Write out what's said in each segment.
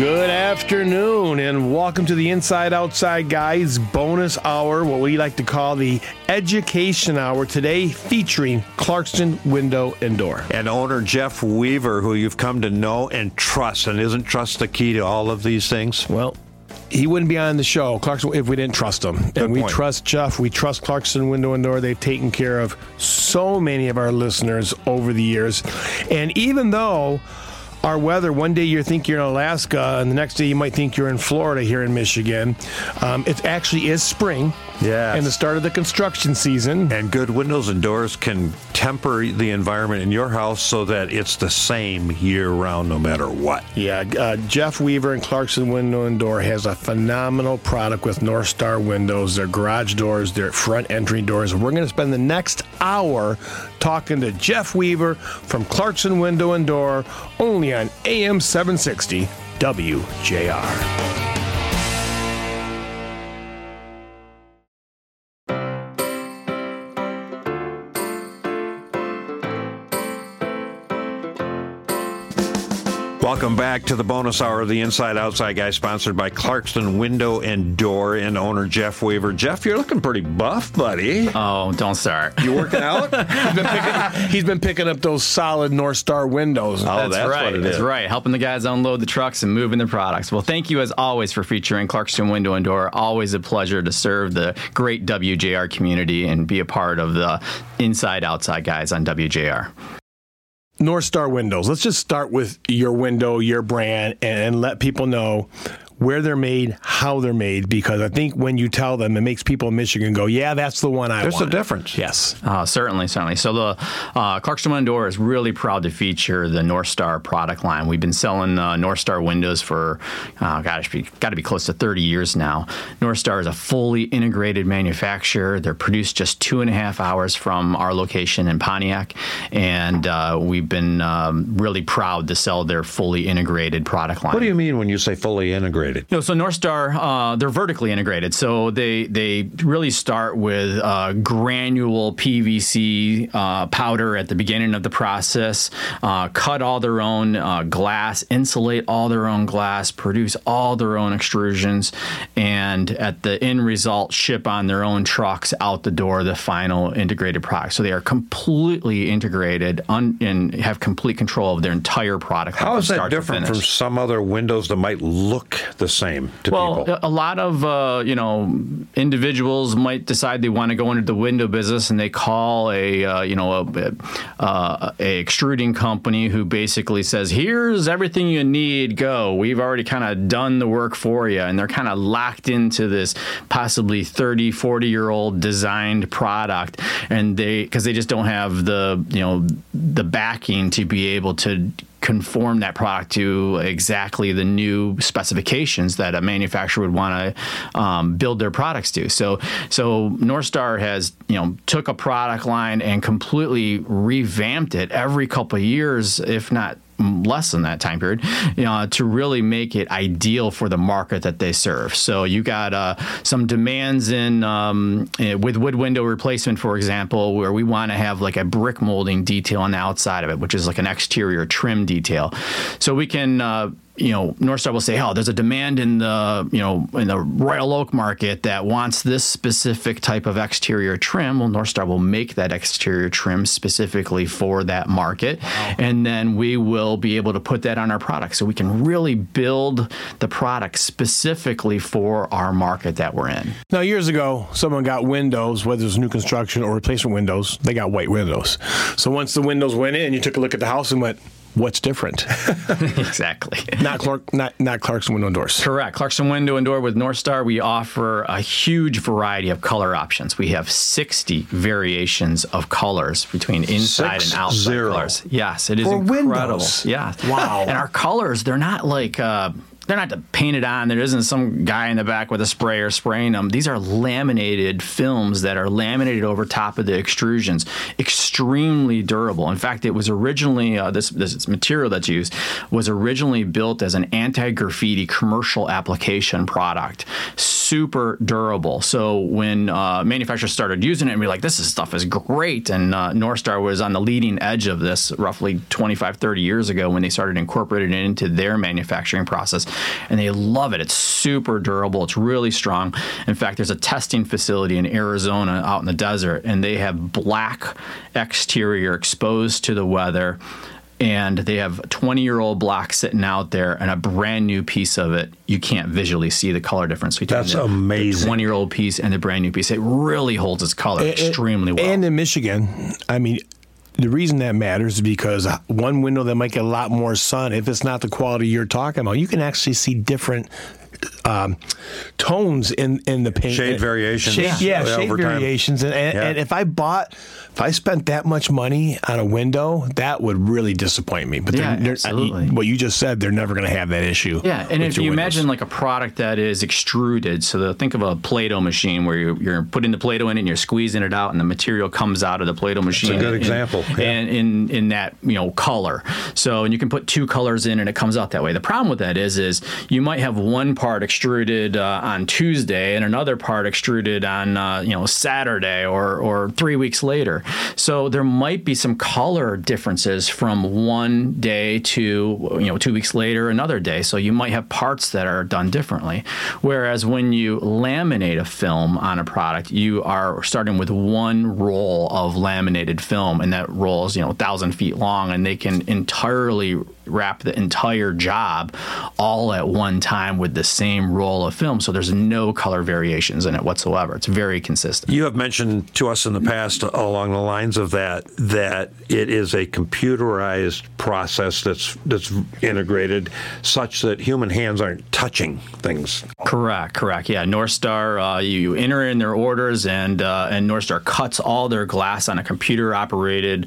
Good afternoon, and welcome to the Inside Outside Guys bonus hour, what we like to call the Education Hour, today featuring Clarkson Window and Door. And owner Jeff Weaver, who you've come to know and trust. And isn't trust the key to all of these things? Well, he wouldn't be on the show, Clarkson, if we didn't trust him. Good and we point. trust Jeff. We trust Clarkson Window and Door. They've taken care of so many of our listeners over the years. And even though our weather, one day you think you're in Alaska, and the next day you might think you're in Florida here in Michigan, it actually is spring. Yes. And the start of the construction season. And good windows and doors can temper the environment in your house so that it's the same year-round no matter what. Yeah, Jeff Weaver and Clarkson Window and Door has a phenomenal product with North Star windows, their garage doors, their front entry doors. We're going to spend the next hour talking to Jeff Weaver from Clarkson Window and Door, only on AM 760 WJR. Welcome back to the bonus hour of the Inside Outside Guy, sponsored by Clarkson Window and Door and owner Jeff Weaver. Jeff, you're looking pretty buff, buddy. Oh, don't start. You working out? He's been picking up those solid North Star windows. Oh, that's right. what it That's is. right. Helping the guys unload the trucks and moving their products. Well, thank you as always for featuring Clarkson Window and Door. Always a pleasure to serve the great WJR community and be a part of the Inside Outside Guys on WJR. North Star Windows. Let's just start with your window, your brand, and let people know where they're made, how they're made, because I think when you tell them, it makes people in Michigan go, yeah, that's the one I want. There's a difference. Yes. Certainly. So the Clarkson Window and Door is really proud to feature the North Star product line. We've been selling North Star windows for, got to be close to 30 years now. North Star is a fully integrated manufacturer. They're produced just 2.5 hours from our location in Pontiac, and we've been really proud to sell their fully integrated product line. What do you mean when you say fully integrated? No, so North Star, they're vertically integrated. So they really start with granule PVC powder at the beginning of the process, cut all their own glass, insulate all their own glass, produce all their own extrusions, and at the end result, ship on their own trucks out the door the final integrated product. So they are completely integrated and have complete control of their entire product. How is that start to different from finish. some other windows that might look the same to people? Well, a lot of individuals might decide they want to go into the window business, and they call a extruding company who basically says, "Here's everything you need. Go. We've already kind of done the work for you," and they're kind of locked into this possibly 30, 40-year-old designed product, and because they just don't have the backing to be able to conform that product to exactly the new specifications that a manufacturer would want to build their products to. So North Star has took a product line and completely revamped it every couple of years, if not less than that time period, to really make it ideal for the market that they serve. So you got some demands with wood window replacement, for example, where we want to have like a brick molding detail on the outside of it, which is like an exterior trim detail. So we can North Star will say, "Oh, there's a demand in the Royal Oak market that wants this specific type of exterior trim." Well, North Star will make that exterior trim specifically for that market, and then we will be able to put that on our product, so we can really build the product specifically for our market that we're in. Now, years ago, someone got windows, whether it was new construction or replacement windows, they got white windows. So once the windows went in, you took a look at the house and went, what's different? Exactly. Not Clarkson Window and Doors. Correct. Clarkson Window and Door with North Star, we offer a huge variety of color options. We have 60 variations of colors between inside and outside colors. Yes, it is For incredible. windows. Yeah. Wow. And our colors, they're not like they're not painted on. There isn't some guy in the back with a sprayer spraying them. These are laminated films that are laminated over top of the extrusions. Extremely durable. In fact, it was originally, this material that's used was originally built as an anti-graffiti commercial application product. Super durable. So when manufacturers started using it, and we were like, this stuff is great. And North Star was on the leading edge of this roughly 25, 30 years ago when they started incorporating it into their manufacturing process. and they love it. It's super durable. It's really strong. In fact, there's a testing facility in Arizona out in the desert, and they have black exterior exposed to the weather, and they have a 20-year-old block sitting out there and a brand new piece of it. You can't visually see the color difference between That's amazing. the 20-year-old piece and the brand new piece. It really holds its color extremely well. And in Michigan, I mean, the reason that matters is because one window that might get a lot more sun, if it's not the quality you're talking about, you can actually see different tones in the paint. Shade variations. Shade over variations. And if I spent that much money on a window, that would really disappoint me. But absolutely. What you just said, they're never going to have that issue. Yeah, and if you imagine like a product that is extruded, so think of a Play-Doh machine where you're putting the Play-Doh in and you're squeezing it out, and the material comes out of the Play-Doh machine. That's a good example. And in that color. So, and you can put two colors in, and it comes out that way. The problem with that is you might have one part extruded on Tuesday and another part extruded on Saturday or 3 weeks later. So there might be some color differences from one day to 2 weeks later another day. So you might have parts that are done differently. Whereas when you laminate a film on a product, you are starting with one roll of laminated film, and that roll is 1,000 feet long, and they can entirely wrap the entire job all at one time with the same roll of film. So there's no color variations in it whatsoever. It's very consistent. You have mentioned to us in the past along the lines of that it is a computerized process that's integrated such that human hands aren't touching things. Correct. Yeah, Northstar, you enter in their orders, and Northstar cuts all their glass on a computer-operated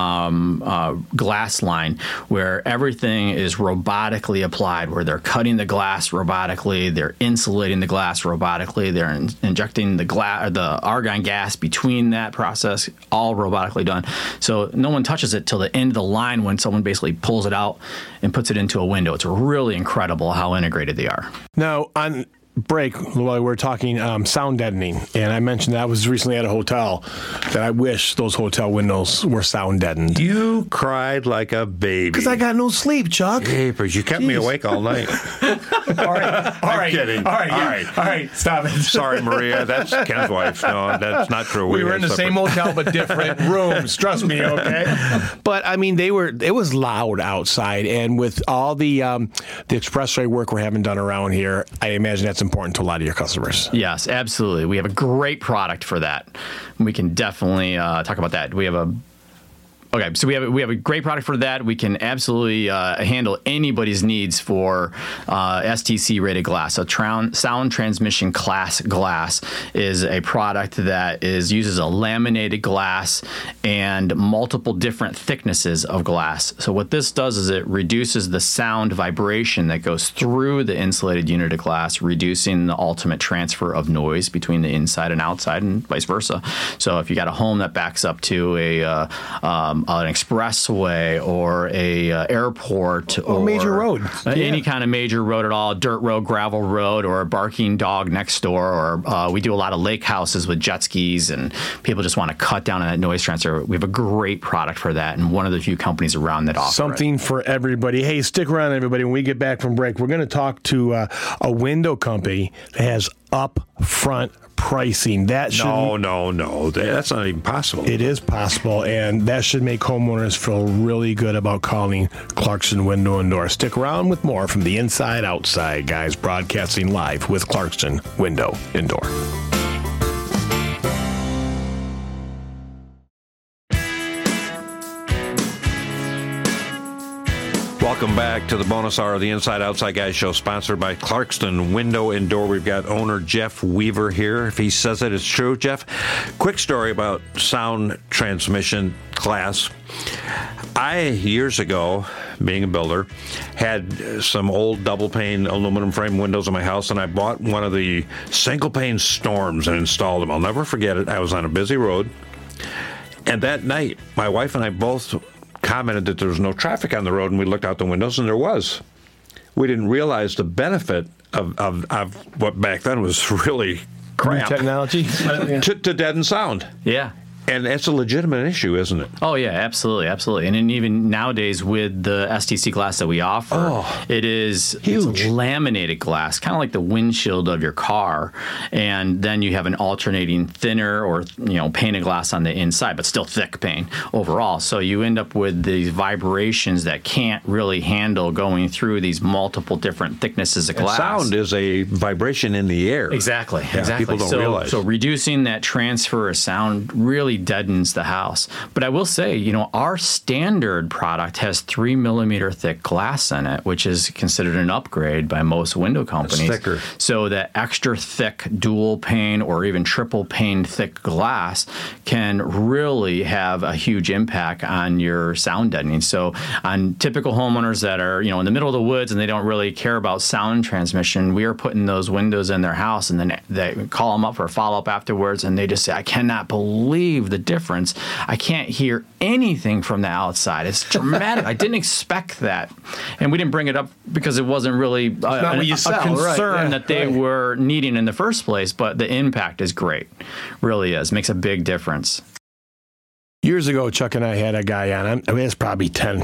glass line where everything is robotically applied, where they're cutting the glass robotically, they're insulating the glass robotically, they're injecting the argon gas between that process, all robotically done. So no one touches it till the end of the line when someone basically pulls it out and puts it into a window. It's really incredible how integrated they are. Now, on break, while we were talking sound deadening, and I mentioned that I was recently at a hotel that I wish those hotel windows were sound deadened. You cried like a baby. Because I got no sleep, Chuck. Jeepers, you kept me awake all night. All right. Kidding. All right, stop it. Sorry, Maria, that's Ken's wife. No, that's not true. We were in the same hotel but different rooms. Trust me, okay? But I mean, it was loud outside, and with all the expressway work we're having done around here, I imagine that's important to a lot of your customers. Yes, absolutely. We have a great product for that. We can definitely talk about that. We have a great product for that. We can absolutely handle anybody's needs for STC rated glass. So sound transmission class glass is a product that uses a laminated glass and multiple different thicknesses of glass. So what this does is it reduces the sound vibration that goes through the insulated unit of glass, reducing the ultimate transfer of noise between the inside and outside, and vice versa. So if you got a home that backs up to an expressway or a airport or major road, any kind of major road at all, dirt road, gravel road, or a barking dog next door, or we do a lot of lake houses with jet skis, and people just want to cut down on that noise transfer. We have a great product for that, and one of the few companies around that offer something for everybody. Hey, stick around, everybody. When we get back from break, we're going to talk to a window company that has upfront pricing. That should no. That's not even possible. It is possible, and that should make homeowners feel really good about calling Clarkson Window and Door. Stick around with more from the Inside Outside guys, broadcasting live with Clarkson Window and Door. Welcome back to the bonus hour of the Inside Outside Guys show, sponsored by Clarkson Window and Door. We've got owner Jeff Weaver here. If he says it, it's true. Jeff, quick story about sound transmission class. I, years ago, being a builder, had some old double-pane aluminum frame windows in my house, and I bought one of the single-pane Storms and installed them. I'll never forget it. I was on a busy road, and that night, my wife and I both commented that there was no traffic on the road, and we looked out the windows, and there was. We didn't realize the benefit of what back then was really crap. New technology. to deaden sound. Yeah. And it's a legitimate issue, isn't it? Oh, yeah, absolutely, absolutely. And then even nowadays with the STC glass that we offer, it is huge. It's laminated glass, kind of like the windshield of your car. And then you have an alternating thinner or, painted glass on the inside, but still thick pane overall. So you end up with these vibrations that can't really handle going through these multiple different thicknesses of glass. Sound is a vibration in the air. Exactly. Yeah, exactly. people don't realize. So reducing that transfer of sound really deadens the house. But I will say, our standard product has 3 millimeter thick glass in it, which is considered an upgrade by most window companies. It's thicker. So that extra thick dual pane or even triple pane thick glass can really have a huge impact on your sound deadening. So on typical homeowners that are, in the middle of the woods and they don't really care about sound transmission, we are putting those windows in their house, and then they call them up for a follow-up afterwards, and they just say, I cannot believe the difference. I can't hear anything from the outside. It's dramatic. I didn't expect that. And we didn't bring it up because it wasn't really a concern that they were needing in the first place, but the impact is great. Really is. Makes a big difference. Years ago, Chuck and I had a guy on. I mean, it's probably 10,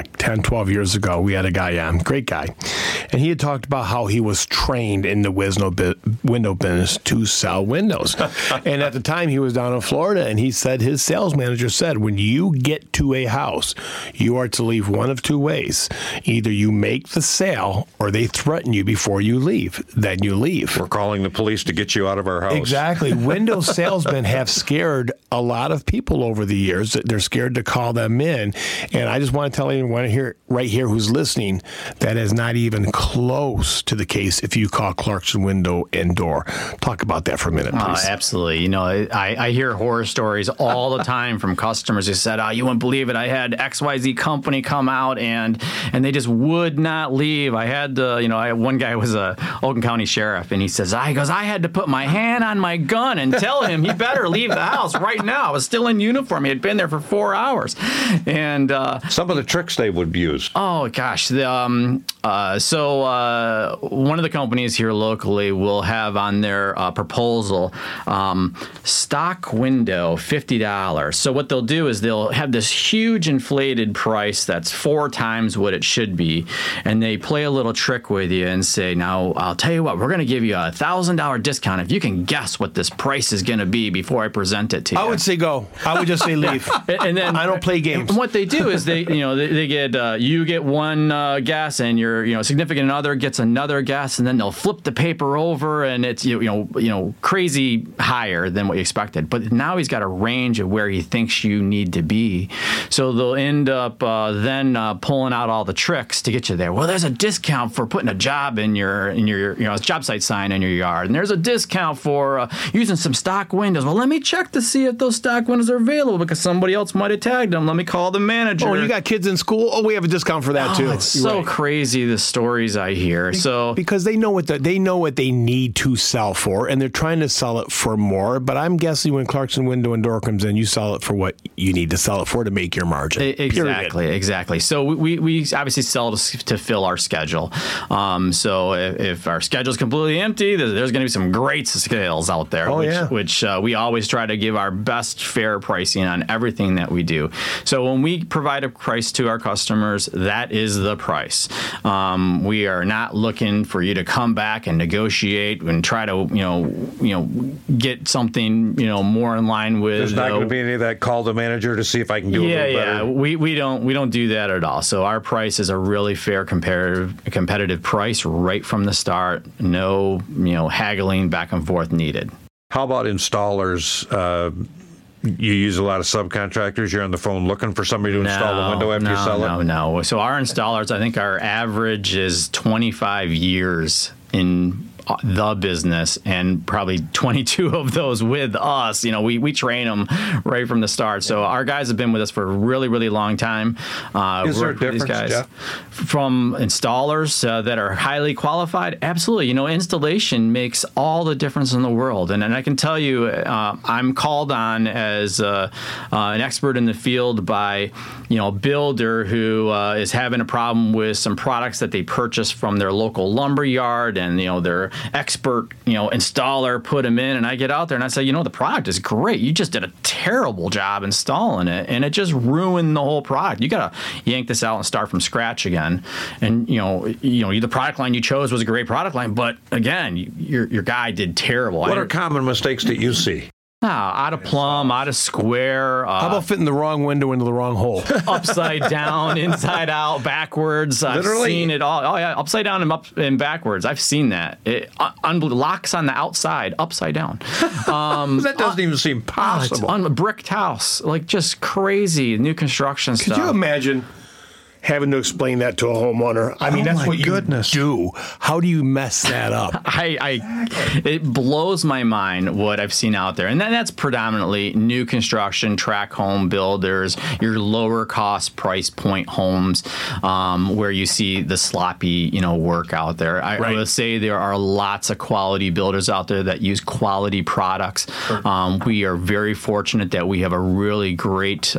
12 years ago. We had a guy on, great guy. And he had talked about how he was trained in the window business to sell windows. And at the time, he was down in Florida, and he said his sales manager said, when you get to a house, you are to leave one of two ways. Either you make the sale or they threaten you before you leave. Then you leave. We're calling the police to get you out of our house. Exactly. Window salesmen have scared a lot of people over the years. They're scared to call them in. And I just want to tell anyone here, right here who's listening, that is not even close to the case if you call Clarkson Window and Door. Talk about that for a minute, please. Absolutely. I hear horror stories all the time from customers who said, you wouldn't believe it. I had XYZ company come out and they just would not leave. I had one guy was a Oakland County sheriff, and he says, I had to put my hand on my gun and tell him he better leave the house right now. I was still in uniform. He had been there for 4 hours. And some of the tricks they would use. Oh, gosh. So one of the companies here locally will have on their proposal stock window, $50. So what they'll do is they'll have this huge inflated price that's 4 times what it should be. And they play a little trick with you and say, now, I'll tell you what, we're going to give you a $1,000 discount if you can guess what this price is going to be before I present it to you. I would say go. I would just say leave. And then I don't play games. And what they do is they get you get one guess, and your significant other gets another guess, and then they'll flip the paper over, and it's crazy higher than what you expected. But now he's got a range of where he thinks you need to be, so they'll end up then pulling out all the tricks to get you there. Well, there's a discount for putting a job in your job site sign in your yard, and there's a discount for using some stock windows. Well, let me check to see if those stock windows are available because somebody else might have tagged them. Let me call the manager. Oh, you got kids in school? Oh, we have a discount for that too. It's so crazy, the stories I hear. Because they know what they need to sell for, and they're trying to sell it for more. But I'm guessing when Clarkson Window and Door comes in, you sell it for what you need to sell it for to make your margin. Exactly. So we obviously sell to fill our schedule. So if our schedule is completely empty, there's going to be some great sales out there. Which we always try to give our best fair pricing on everything that we do. So when we provide a price to our customers, that is the price. We are not looking for you to come back and negotiate and try to get something more in line with. There's not going to be any of that. Call the manager to see if I can do a little better. We don't do that at all. So our price is a really fair competitive price right from the start. No haggling back and forth needed. How about installers? You use a lot of subcontractors. You're on the phone looking for somebody to install the window after you sell it? No. So our installers, I think our average is 25 years in the business, and probably 22 of those with us. We train them right from the start. So our guys have been with us for a really, really long time. Is there a difference, Jeff? From installers that are highly qualified? Absolutely. Installation makes all the difference in the world. And I can tell you, I'm called on as an expert in the field by, a builder who is having a problem with some products that they purchased from their local lumber yard, and they're expert, installer put them in, and I get out there and I say, the product is great. You just did a terrible job installing it, and it just ruined the whole product. You got to yank this out and start from scratch again. And the product line you chose was a great product line, but again, your guy did terrible. What are common mistakes that you see? Out of plumb, out of square. How about fitting the wrong window into the wrong hole? Upside down, inside out, backwards. Literally? I've seen it all. Oh, yeah, upside down and up and backwards. I've seen that. It locks on the outside, upside down. That doesn't even seem possible. It's on a bricked house. Like, just crazy. New construction stuff. Could you imagine having to explain that to a homeowner? I mean, that's what you do. How do you mess that up? It blows my mind what I've seen out there. And that's predominantly new construction, tract home builders, your lower cost price point homes, where you see the sloppy, work out there. I would say there are lots of quality builders out there that use quality products. Sure. We are very fortunate that we have a really great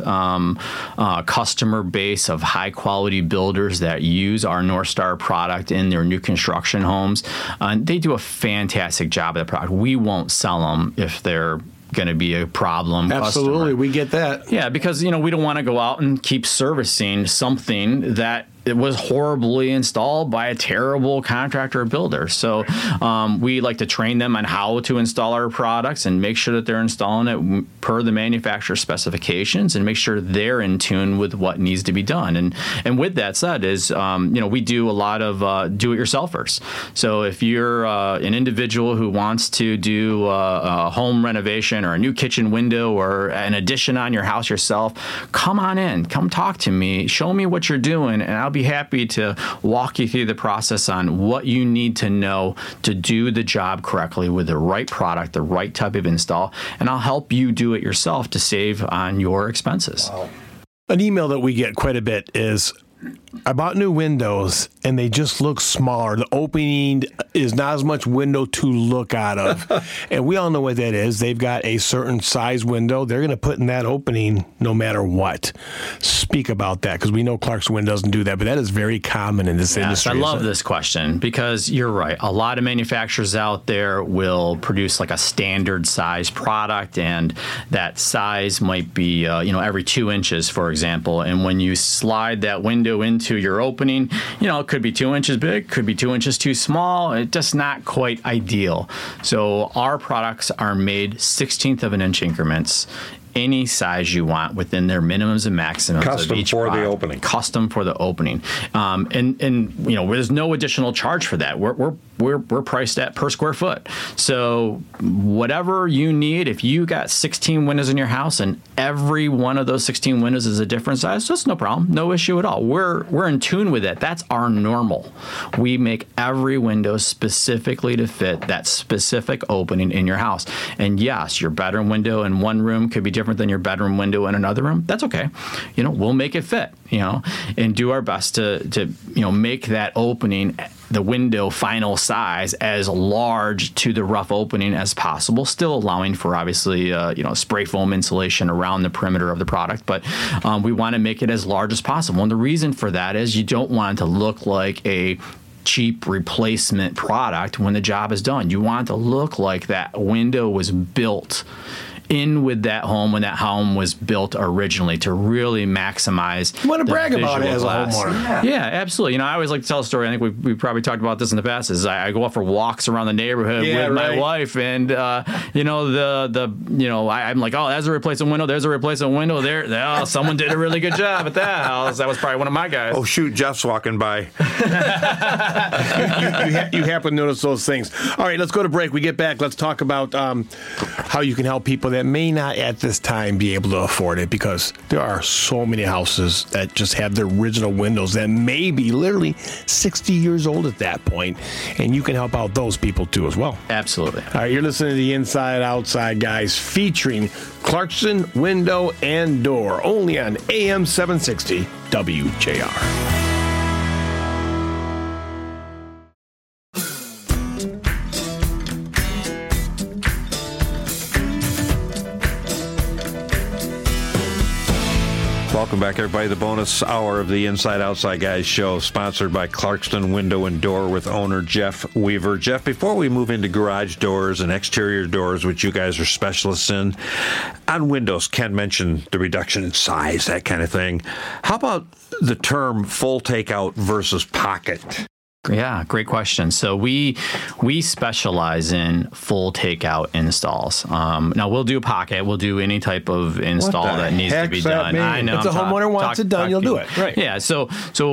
customer base of high quality builders that use our NorthStar product in their new construction homes. They do a fantastic job of the product. We won't sell them if they're going to be a problem. Absolutely, customer. We get that. Yeah, because we don't want to go out and keep servicing something that it was horribly installed by a terrible contractor or builder. So we like to train them on how to install our products and make sure that they're installing it per the manufacturer specifications and make sure they're in tune with what needs to be done. And with that said is, we do a lot of do-it-yourselfers. So if you're an individual who wants to do a home renovation or a new kitchen window or an addition on your house yourself, come on in, come talk to me, show me what you're doing, and I'll be happy to walk you through the process on what you need to know to do the job correctly with the right product, the right type of install, and I'll help you do it yourself to save on your expenses. Wow. An email that we get quite a bit is, I bought new windows and they just look smaller. The opening is not as much window to look out of. And we all know what that is. They've got a certain size window. They're going to put in that opening no matter what. Speak about that, because we know Clarkson Window doesn't do that, but that is very common in this industry. I love this question because you're right. A lot of manufacturers out there will produce like a standard size product, and that size might be every 2 inches, for example. And when you slide that window into your opening, it could be 2 inches big, could be 2 inches too small. It's just not quite ideal. So our products are made 1/16 of an inch increments, any size you want within their minimums and maximums custom of each for product. The opening. Custom for the opening. And there's no additional charge for that. We're priced at per square foot. So whatever you need, if you got 16 windows in your house and every one of those 16 windows is a different size, that's no problem, no issue at all. We're in tune with it. That's our normal. We make every window specifically to fit that specific opening in your house. And yes, your bedroom window in one room could be different than your bedroom window in another room. That's okay. We'll make it fit, and do our best to make that opening, the window final size, as large to the rough opening as possible, still allowing for obviously spray foam insulation around the perimeter of the product, but we want to make it as large as possible. And the reason for that is you don't want it to look like a cheap replacement product when the job is done. You want it to look like that window was built in with that home when that home was built originally, to really maximize. You want to brag about it as a homeowner. Yeah, absolutely. I always like to tell a story. I think we probably talked about this in the past. Is I go out for walks around the neighborhood with my wife, and I'm like, oh, there's a replacement window. There's a replacement window there. Oh, someone did a really good job at that house. That was probably one of my guys. Oh shoot, Jeff's walking by. you happen to notice those things. All right, let's go to break. We get back. Let's talk about how you can help people that may not at this time be able to afford it, because there are so many houses that just have the original windows that may be literally 60 years old at that point, and you can help out those people too as well. Absolutely. All right, you're listening to the Inside Outside Guys, featuring Clarkson Window and Door, only on AM 760 WJR. Welcome back, everybody. The bonus hour of the Inside Outside Guys show, sponsored by Clarkston Window and Door with owner Jeff Weaver. Jeff, before we move into garage doors and exterior doors, which you guys are specialists in, on windows, Ken mentioned the reduction in size, that kind of thing. How about the term full takeout versus pocket? Yeah, great question. So we specialize in full takeout installs. Now we'll do pocket. We'll do any type of install that needs to be done. I know. If the homeowner wants it done, you'll do it. Right. Yeah. So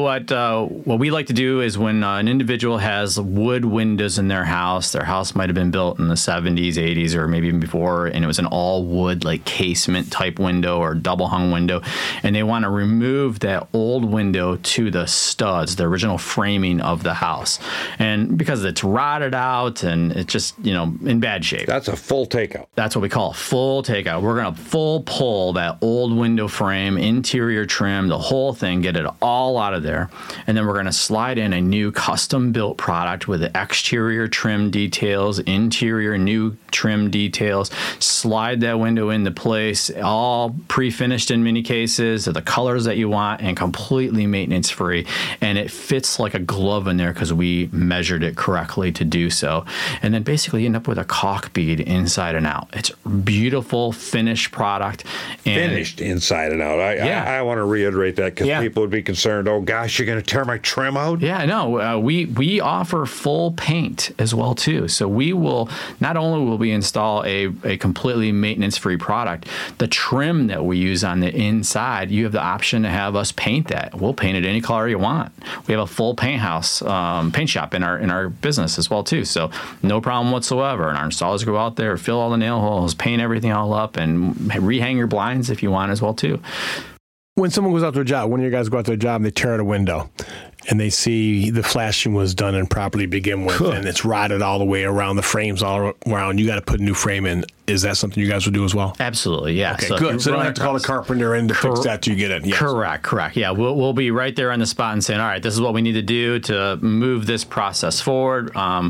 what we like to do is when an individual has wood windows in their house might have been built in the 70s, 80s, or maybe even before, and it was an all wood like casement type window or double hung window, and they want to remove that old window to the studs, the original framing of the house, and because it's rotted out and it's just in bad shape. That's a full takeout. That's what we call a full takeout. We're going to full pull that old window frame, interior trim, the whole thing, get it all out of there, and then we're going to slide in a new custom built product with the exterior trim details, interior new trim details, slide that window into place, all pre-finished in many cases to the colors that you want and completely maintenance free, and it fits like a glove in there because we measured it correctly to do so. And then basically you end up with a caulk bead inside and out. It's a beautiful finished product. Finished inside and out. I want to reiterate that because people would be concerned, oh gosh, you're going to tear my trim out? Yeah, no, we offer full paint as well too. So we will, not only will we install a completely maintenance-free product, the trim that we use on the inside, you have the option to have us paint that. We'll paint it any color you want. We have a full paint house, paint shop in our business as well too. So no problem whatsoever. And our installers go out there, fill all the nail holes, paint everything all up, and rehang your blinds if you want as well too. When someone goes out to a job, one of your guys go out to a job and they tear out a window and they see the flashing was done improperly to begin with, and it's rotted all the way around, the frames all around, you got to put a new frame in. Is that something you guys would do as well? Absolutely, yeah. Okay, so good. So you don't have to call a carpenter in to fix that till you get it. Yes. Correct. Yeah, we'll be right there on the spot and saying, all right, this is what we need to do to move this process forward.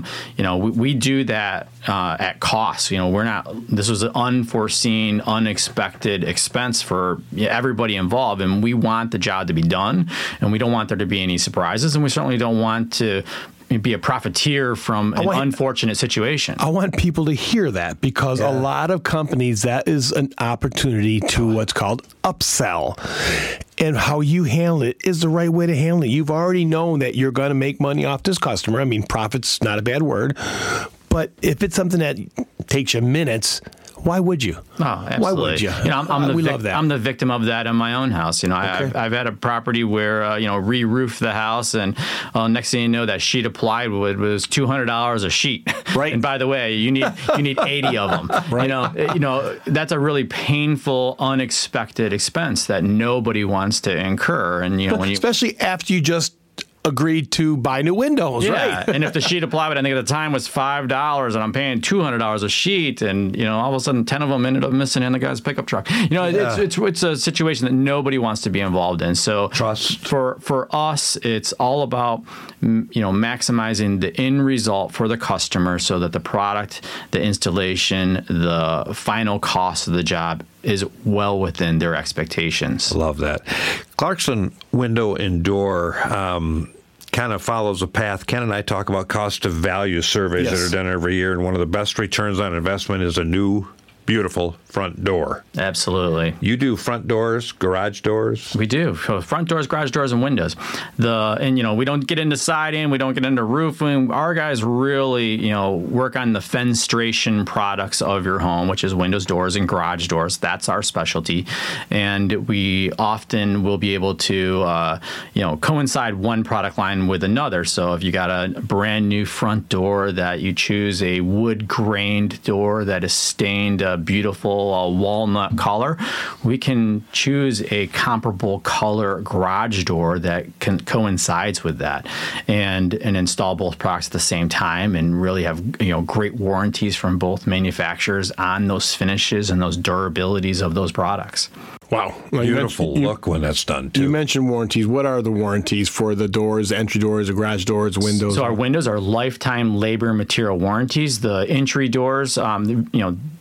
We do that at cost. This was an unforeseen, unexpected expense for everybody involved, and we want the job to be done, and we don't want there to be any surprises, and we certainly don't want to be a profiteer from an unfortunate situation. I want people to hear that because a lot of companies, that is an opportunity to what's called upsell. And how you handle it is the right way to handle it. You've already known that you're going to make money off this customer. I mean, profit's not a bad word. But if it's something that takes you minutes, why would you? Oh, absolutely. Why would you? Love that. I'm the victim of that in my own house. I've had a property where re-roofed the house, and next thing you know, that sheet of plywood was $200 a sheet. Right. And by the way, you need 80 of them. Right. That's a really painful, unexpected expense that nobody wants to incur. And especially after you just agreed to buy new windows, right? And if the sheet of plywood, I think at the time was $5, and I'm paying $200 a sheet, and all of a sudden 10 of them ended up missing in the guy's pickup truck. It's a situation that nobody wants to be involved in. So trust for us, it's all about maximizing the end result for the customer, so that the product, the installation, the final cost of the job is well within their expectations. Love that. Clarkston Window and Door kind of follows a path. Ken and I talk about cost of value surveys that are done every year, and one of the best returns on investment is a new, beautiful front door. Absolutely. You do front doors, garage doors? We do. So front doors, garage doors, and windows. We don't get into siding, we don't get into roofing. Our guys really, work on the fenestration products of your home, which is windows, doors, and garage doors. That's our specialty. And we often will be able to, coincide one product line with another. So if you got a brand new front door that you choose a wood grained door that is stained beautiful walnut color, we can choose a comparable color garage door that coincides with that, and install both products at the same time, and really have great warranties from both manufacturers on those finishes and those durabilities of those products. Wow. Beautiful look when that's done, too. You mentioned warranties. What are the warranties for the doors, entry doors, the garage doors, windows? So our windows are lifetime labor and material warranties. The entry doors,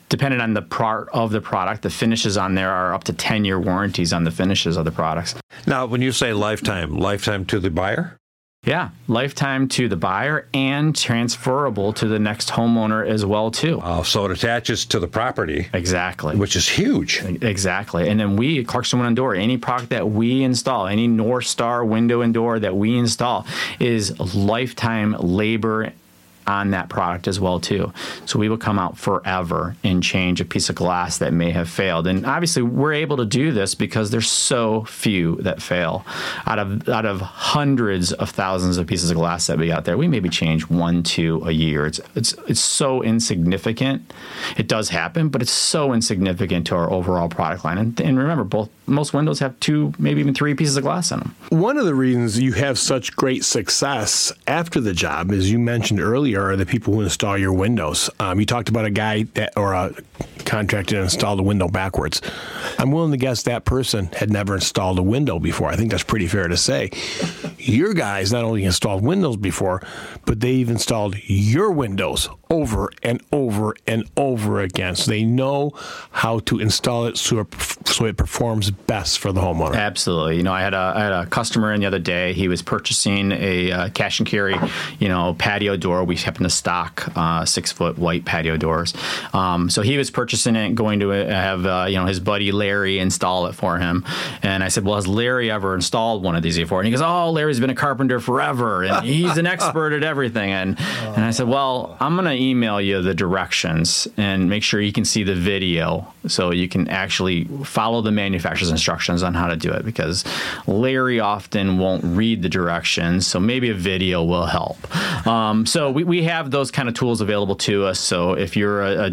depending on the part of the product, the finishes on there are up to 10-year warranties on the finishes of the products. Now, when you say lifetime to the buyer? Yeah, lifetime to the buyer and transferable to the next homeowner as well, too. So it attaches to the property. Exactly. Which is huge. Exactly. And then we, Clarkson Window and Door, any product that we install, any North Star window and door that we install is lifetime labor on that product as well, too. So we will come out forever and change a piece of glass that may have failed. And obviously, we're able to do this because there's so few that fail. Out of hundreds of thousands of pieces of glass that we got there, we maybe change 1-2 a year. It's so insignificant. It does happen, but it's so insignificant to our overall product line. And remember, most windows have 2, maybe even 3 pieces of glass in them. One of the reasons you have such great success after the job, as you mentioned earlier, are the people who install your windows. You talked about a guy or a contractor that installed a window backwards. I'm willing to guess that person had never installed a window before. I think that's pretty fair to say. Your guys not only installed windows before, but they've installed your windows over and over and over again. So they know how to install it so it performs best for the homeowner. Absolutely. I had a customer in the other day. He was purchasing a cash and carry, patio door. We happen to stock 6-foot white patio doors. So he was purchasing it, going to have his buddy Larry install it for him. And I said, well, has Larry ever installed one of these before? And he goes, oh, Larry's been a carpenter forever, and he's an expert at everything. And I said, well, I'm going to email you the directions and make sure you can see the video so you can actually follow the manufacturer's instructions on how to do it, because Larry often won't read the directions, so maybe a video will help. So we have those kind of tools available to us. So if you're a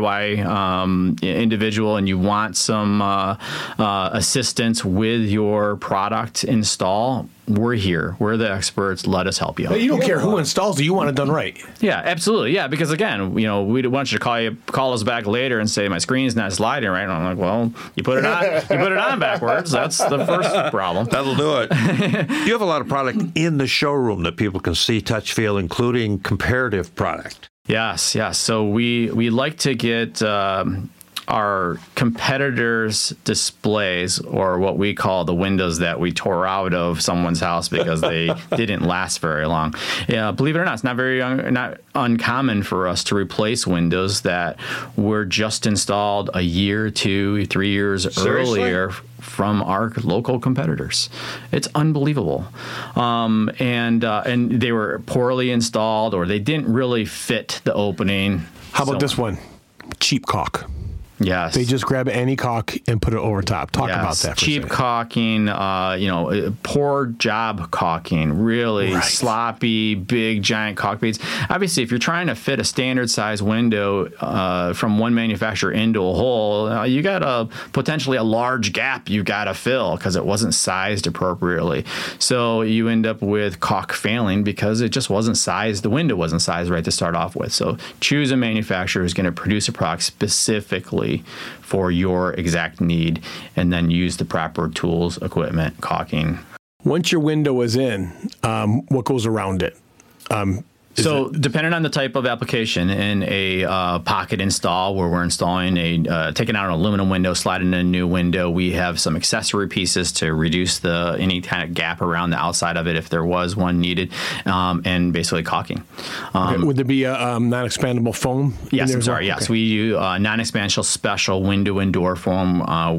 DIY individual and you want some assistance with your product install, we're here. We're the experts. Let us help you. But you don't care who installs it. You want it done right. Yeah, absolutely. Yeah, because again, we want you to call us back later and say my screen's not sliding right. And I'm like, well, you put it on backwards. That's the first problem. That'll do it. You have a lot of product in the showroom that people can see, touch, feel, including comparative product. Yes. So we like to get our competitors' displays, or what we call the windows that we tore out of someone's house because they didn't last very long. Yeah, believe it or not, it's not uncommon for us to replace windows that were just installed a year, 2, 3 years Seriously? earlier from our local competitors. It's unbelievable. And they were poorly installed, or they didn't really fit the opening. How about this one? Cheap caulk. Yes. They just grab any caulk and put it over top. Talk about that for cheap a second. caulking, poor job caulking, really sloppy, big, giant caulk beads. Obviously, if you're trying to fit a standard size window from one manufacturer into a hole, you got potentially a large gap you got to fill because it wasn't sized appropriately. So you end up with caulk failing because it just wasn't sized. The window wasn't sized right to start off with. So choose a manufacturer who's going to produce a product specifically for your exact need, and then use the proper tools, equipment, caulking. Once your window is in, what goes around it? Depending on the type of application, in a pocket install where we're installing taking out an aluminum window, sliding in a new window, we have some accessory pieces to reduce any kind of gap around the outside of it if there was one needed, and basically caulking. Would there be a non-expandable foam? Yes, I'm sorry. Yes, we use non-expansional special window and door foam,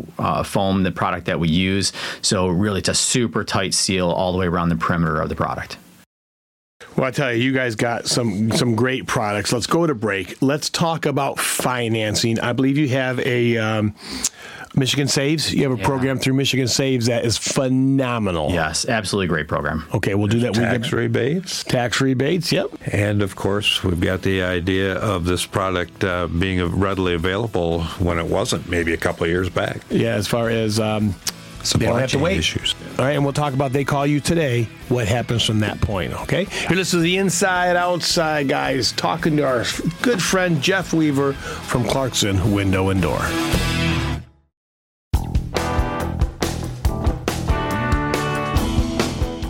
the product that we use. So really, it's a super tight seal all the way around the perimeter of the product. Well, I tell you guys got some great products. Let's go to break. Let's talk about financing. I believe you have a Michigan Saves. You have a program through Michigan Saves that is phenomenal. Yes, absolutely great program. Okay, we'll do that. Tax rebates. Tax rebates, yep. And, of course, we've got the idea of this product being readily available when it wasn't, maybe a couple of years back. Yeah, as far as they don't have to wait. Issues. All right, and we'll talk about They Call You Today, what happens from that point, okay? You're listening to the Inside Outside guys, talking to our good friend Jeff Weaver from Clarkson Window and Door.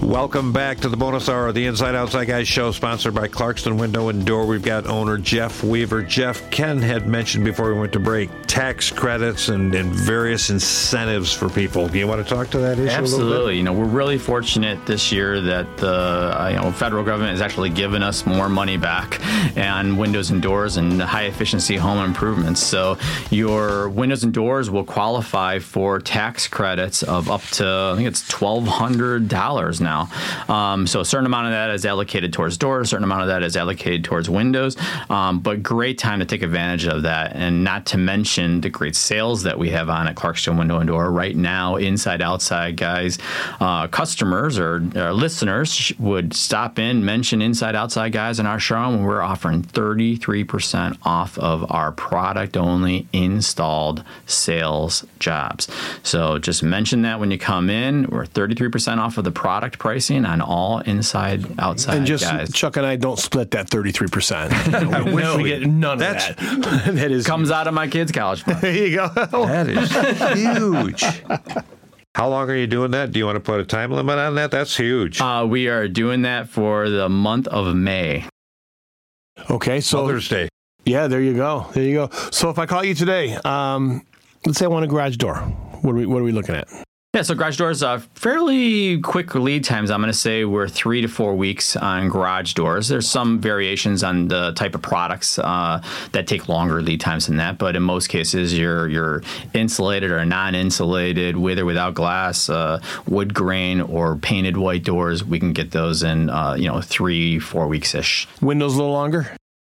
Welcome back to the bonus hour of the Inside Outside Guys show, sponsored by Clarkston Window and Door. We've got owner Jeff Weaver. Jeff, Ken had mentioned before we went to break tax credits and various incentives for people. Do you want to talk to that issue Absolutely. a little bit? You know, we're really fortunate this year that the federal government has actually given us more money back on windows and doors and high efficiency home improvements. So your windows and doors will qualify for tax credits of up to, I think it's $1,200 now. So a certain amount of that is allocated towards doors, a certain amount of that is allocated towards windows, but great time to take advantage of that, and not to mention the great sales that we have on at Clarkston Window and Door right now. Inside Outside Guys customers or listeners would stop in, mention Inside Outside Guys in our showroom, and we're offering 33% off of our product-only installed sales jobs. So just mention that when you come in. We're 33% off of the product pricing on all Inside Outside and just Guys. Chuck and I don't split that 33%. I wish we get none of that. That is comes out of my kids' college fund. There you go. That is huge. How long are you doing that? Do you want to put a time limit on that? That's huge. We are doing that for the month of May. Okay, so Mother's Day. Yeah, there you go. There you go. So if I call you today, let's say I want a garage door. What are we looking at? Yeah, so garage doors are fairly quick lead times. I'm going to say we're 3 to 4 weeks on garage doors. There's some variations on the type of products that take longer lead times than that, but in most cases, your insulated or non-insulated, with or without glass, wood grain or painted white doors, we can get those in 3-4 weeks ish. Windows a little longer?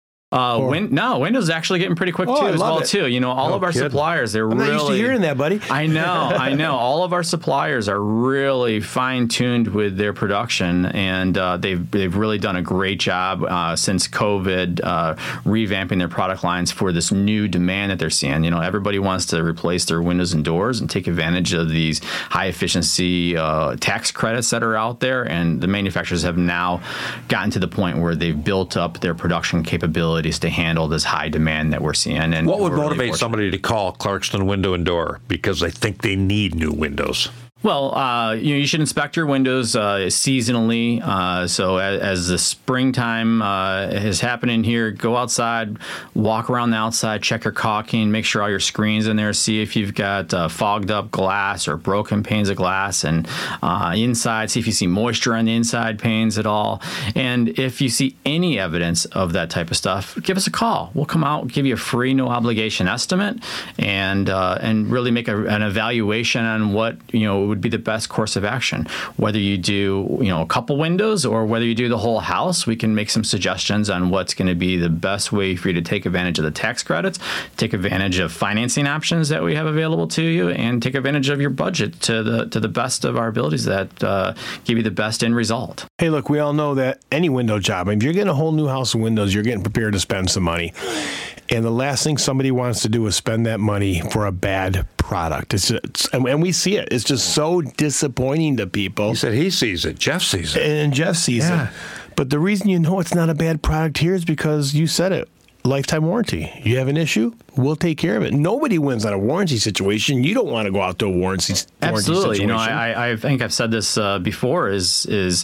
Windows is actually getting pretty quick too as well too. You know, all of our suppliers, they're I'm really. not used to hearing that, buddy. I know. All of our suppliers are really fine tuned with their production, and they've really done a great job since COVID, revamping their product lines for this new demand that they're seeing. You know, everybody wants to replace their windows and doors and take advantage of these high efficiency tax credits that are out there, and the manufacturers have now gotten to the point where they've built up their production capability to handle this high demand that we're seeing. And what would motivate somebody to call Clarkston Window and Door because they think they need new windows? Well, you should inspect your windows seasonally. So as the springtime is happening here, go outside, walk around the outside, check your caulking, make sure all your screens in there, see if you've got fogged up glass or broken panes of glass, and inside, see if you see moisture on the inside panes at all. And if you see any evidence of that type of stuff, give us a call. We'll come out, give you a free, no obligation estimate, and really make an evaluation on what would be the best course of action. Whether you do, a couple windows or whether you do the whole house, we can make some suggestions on what's going to be the best way for you to take advantage of the tax credits, take advantage of financing options that we have available to you, and take advantage of your budget to the best of our abilities that give you the best end result. Hey, look, we all know that any window job, if you're getting a whole new house of windows, you're getting prepared to spend some money. And the last thing somebody wants to do is spend that money for a bad product. And we see it. It's just so disappointing to people. He said he sees it. Jeff sees it. And Jeff sees it. But the reason you know it's not a bad product here is because you said it. Lifetime warranty. You have an issue, we'll take care of it. Nobody wins on a warranty situation. You don't want to go out to a warranty Absolutely. situation. I think I've said this before, is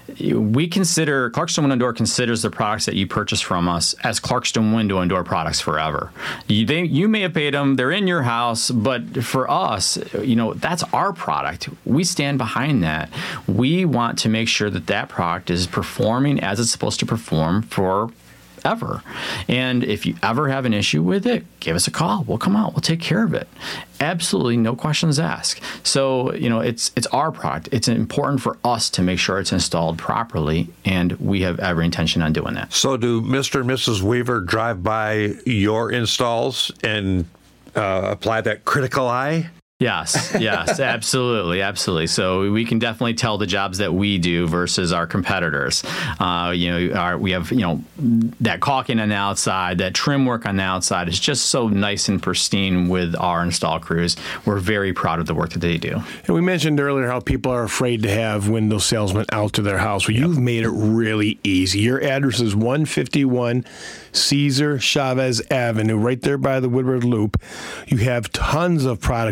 we consider, Clarkston Window and Door considers the products that you purchase from us as Clarkston Window and Door products forever. You may have paid them, they're in your house, but for us, that's our product. We stand behind that. We want to make sure that product is performing as it's supposed to perform forever. And if you ever have an issue with it, give us a call. We'll come out. We'll take care of it. Absolutely no questions asked. So, it's our product. It's important for us to make sure it's installed properly, and we have every intention on doing that. So do Mr. and Mrs. Weaver drive by your installs and apply that critical eye? Yes, absolutely. So we can definitely tell the jobs that we do versus our competitors. We have, that caulking on the outside, that trim work on the outside is just so nice and pristine with our install crews. We're very proud of the work that they do. And we mentioned earlier how people are afraid to have window salesmen out to their house. Well, you've made it really easy. Your address is 151 Cesar Chavez Avenue, right there by the Woodward Loop. You have tons of product in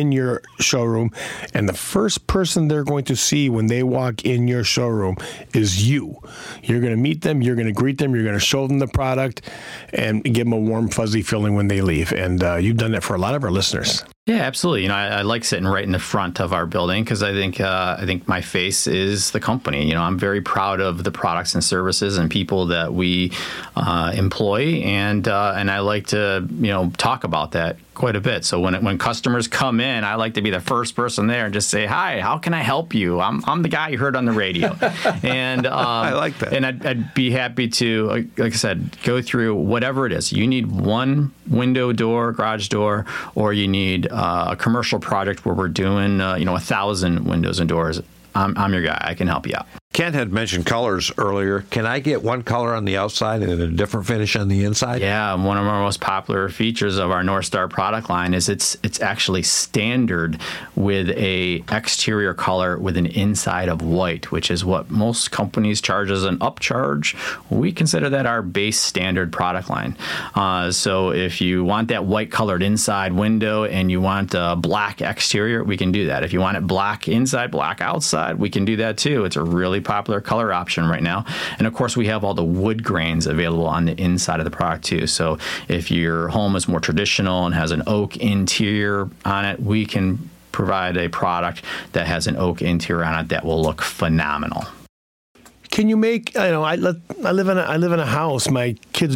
in your showroom, and the first person they're going to see when they walk in your showroom is you. You're going to meet them, you're going to greet them, you're going to show them the product, and give them a warm, fuzzy feeling when they leave. And you've done that for a lot of our listeners. Yeah, absolutely. I like sitting right in the front of our building because I think my face is the company. I'm very proud of the products and services and people that we employ, and I like to talk about that quite a bit. So when customers come in, I like to be the first person there and just say, "Hi, how can I help you? I'm the guy you heard on the radio," and I like that. And I'd be happy to, like I said, go through whatever it is. You need one window, door, garage door, or you need a commercial project where we're doing 1,000 windows and doors. I'm your guy. I can help you out. Ken had mentioned colors earlier. Can I get one color on the outside and a different finish on the inside? Yeah, one of our most popular features of our North Star product line is it's actually standard with a exterior color with an inside of white, which is what most companies charge as an upcharge. We consider that our base standard product line. So if you want that white colored inside window and you want a black exterior, we can do that. If you want it black inside, black outside, we can do that too. It's a really popular color option right now. And of course, we have all the wood grains available on the inside of the product too. So if your home is more traditional and has an oak interior on it, we can provide a product that has an oak interior on it that will look phenomenal. Can you make? I live in a house. My kids'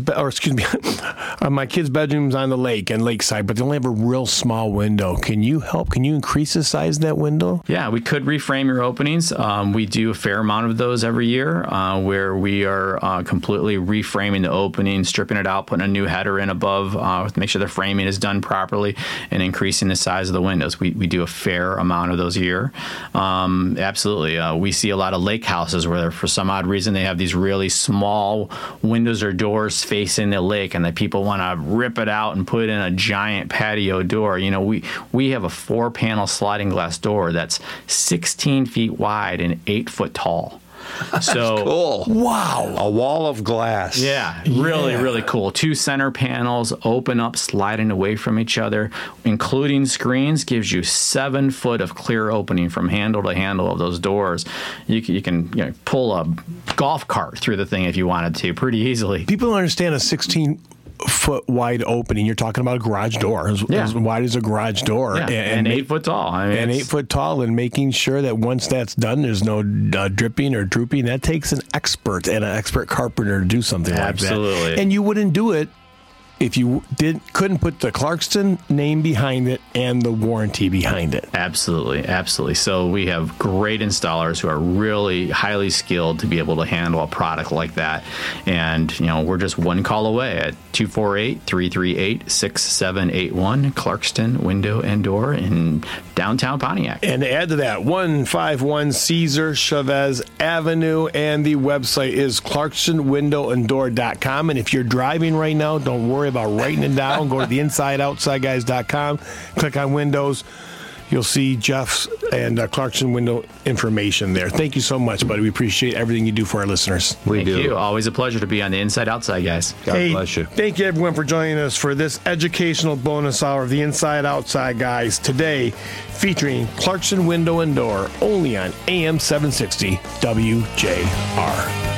my kids' bedroom's on the lake and lakeside, but they only have a real small window. Can you help? Can you increase the size of that window? Yeah, we could reframe your openings. We do a fair amount of those every year, where we are completely reframing the opening, stripping it out, putting a new header in above, to make sure the framing is done properly, and increasing the size of the windows. We do a fair amount of those a year. Absolutely, we see a lot of lake houses where for some odd reason they have these really small windows or doors facing the lake, and the people want to rip it out and put in a giant patio door. We have a 4-panel sliding glass door that's 16 feet wide and 8 foot tall. So cool. Wow. A wall of glass. Yeah, really cool. 2 center panels open up, sliding away from each other, including screens, gives you 7 foot of clear opening from handle to handle of those doors. You can pull a golf cart through the thing if you wanted to pretty easily. People don't understand a 16-foot wide opening. You're talking about a garage door, as wide as a garage door, and 8 foot tall. And 8 foot tall, and making sure that once that's done, there's no dripping or drooping. That takes an expert and an expert carpenter to do something like that. Absolutely. And you wouldn't do it if you couldn't put the Clarkston name behind it and the warranty behind it. Absolutely. So we have great installers who are really highly skilled to be able to handle a product like that. And, we're just one call away at 248-338-6781, Clarkston Window and Door in downtown Pontiac. And to add to that, 151 Cesar Chavez Avenue, and the website is clarkstonwindowanddoor.com. And if you're driving right now, don't worry about writing it down. Go to the InsideOutsideGuys.com, click on Windows. You'll see Jeff's and Clarkson Window information there. Thank you so much, buddy. We appreciate everything you do for our listeners. Thank you. Always a pleasure to be on the Inside Outside Guys. God bless you. Thank you, everyone, for joining us for this educational bonus hour of the Inside Outside Guys. Today, featuring Clarkson Window and Door, only on AM 760 WJR.